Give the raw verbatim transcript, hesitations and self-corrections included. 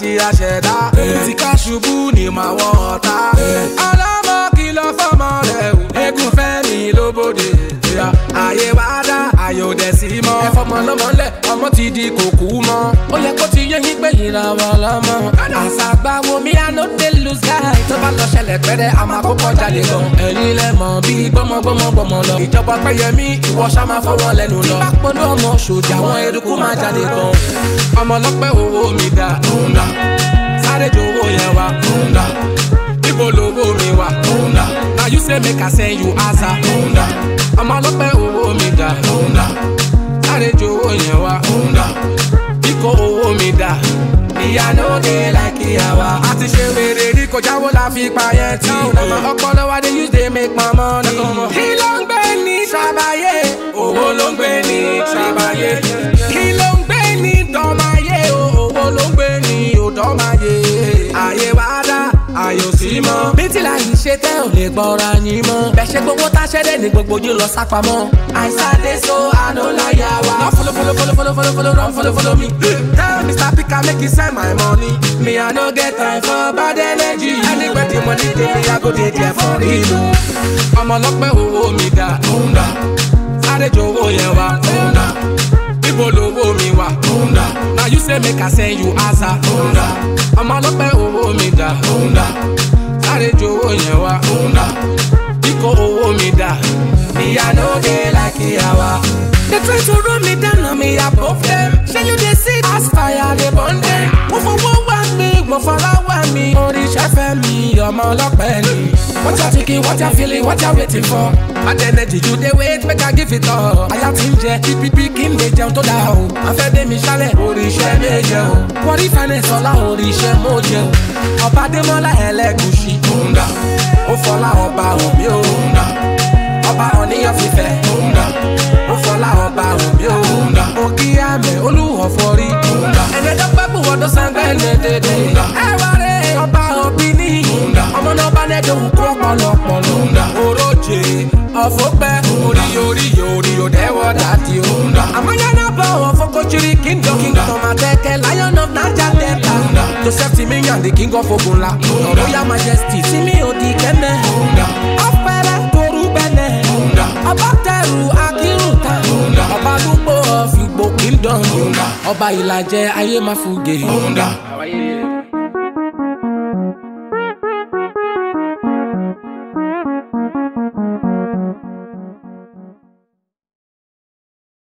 ṣe àṣẹdá tí ká ṣubú ni màá wọ ọ̀tá ọlọ́mọ kìlọ̀ fọmọ rẹ̀ eégún fẹ́ mi lóbodè ayé wá dá ayò dẹ̀ sí mọ́ ẹ fọmọ lọ́mọ lẹ̀ ọmọ ti di kòkú mọ́ ó yẹ kó ti yé yín pé ìràwọ̀ lọ́mọ àṣàgbàwo mi àná dé lose guy tó bá lọ ṣẹlẹ̀ pẹ́rẹ́ àmọ́ àkókò jáde gan ẹ̀yin lẹ mọ̀ bí gbọ́mọgbọ́mọ gbọ́mọ lọ ìjọba pẹ́yẹmí ìwọ ṣá máa fọwọ́ lẹ́nu lọ bá pọ́nú ọmọ ṣòjà àwọn eruku máa jáde gan ọmọ ọlọ́pẹ́ owó mi dá sáré jowó yẹn wá ibo lówó mi wá na you say make I send you asa ọmọ ọlọ́pẹ́ owó mi dá sáré jowó yẹn wá kíkó owó mi dá ìyá ló dé láìkí àwa. a ti ṣe wèrè rí kọjá wo la fi pa yẹn tí. ọpọlọ wa dey use dey make my money. kí ló ń gbé ní ṣàbàyè owó ló ń gbé ní ṣàbàyè. kí ló ń gbé ní dọ́máyé owó ló ń gbé ní òdọ́máyé. ayé wa dá ayò sí mọ́. bí tí láyé ṣe tẹ́ ò lè gbọ́ra yín mọ́. bẹ́ẹ̀ ṣe gbogbo tá a ṣẹ́dẹ̀ ní gbogbo yín lọ sápamọ́. àìsàn dé so àná láyà wa. lọ follow follow follow follow follow follow run follow follow me. tell Mister Pika make he send my money. me I no get time for bad energy. anywhere the money dey me I go dey there for real. ọmọ ọlọ́pẹ́ owó mi dá. sáré jowó yẹn wá. ibo lówó mi wá. na you say make I send you asa. ọmọ ọlọ́pẹ́ owó mi dá. sáré jowó yẹn wá. kíkó owó mi dá. ìyá ló dé láìkí àwa. they try to run me down on me above them. shey you dey see as fire dey burn them. mo fowó wá mi mo fọlá wá mi. oríṣẹ́ fẹ́ mi ọmọ ọlọ́pẹ́ ni. what you thinking what you feeling what you waiting for. bad energy you dey wait make I give it all. àyà tí ń jẹ pípípí kí n lè jẹun tó dáa o. afẹ́ dé mi ṣálẹ̀ oríṣẹ́ méje o. wọ́rí finance ọlá oríṣẹ́ mo jẹ o. ọba Adémọ́lá Ẹlẹ́gùṣì. ó fọlá ọba omi o. ọba ọ̀níyàn fífẹ́. ó fọlá ọba omi o. òkè àmẹ́ olúwọ̀ fọrí. ẹ̀ẹ́dẹ́gbẹ́ pẹ́pù wọ́dọ̀ sangbẹ́ lẹ́dẹ̀dẹ̀. ẹ wá rẹ̀ ọba òbí ní. ọmọ náà bá lẹ́dọ̀ òkú ọ̀pọ̀lọpọ̀lọ. oróje ọ̀fọ̀pẹ́ orí orí orí òdẹ́wọ̀ dàdí o. àmọ́yánná bọ̀ wọ́n fọ́kọ́sírí kingdom kingdom àtẹ́kẹ́ lion of Niger Delta. Joseph Timiyan the king of Ogunla. Royal Majesty Simi Odi Kene. ọ̀pẹ̀rẹ̀ torú bẹ́nẹ̀. ọba tẹ̀rù akírùtà. ọba dúpọ̀ of Igbo kingdom. ọba Ìlàjẹ ayé máa fúge.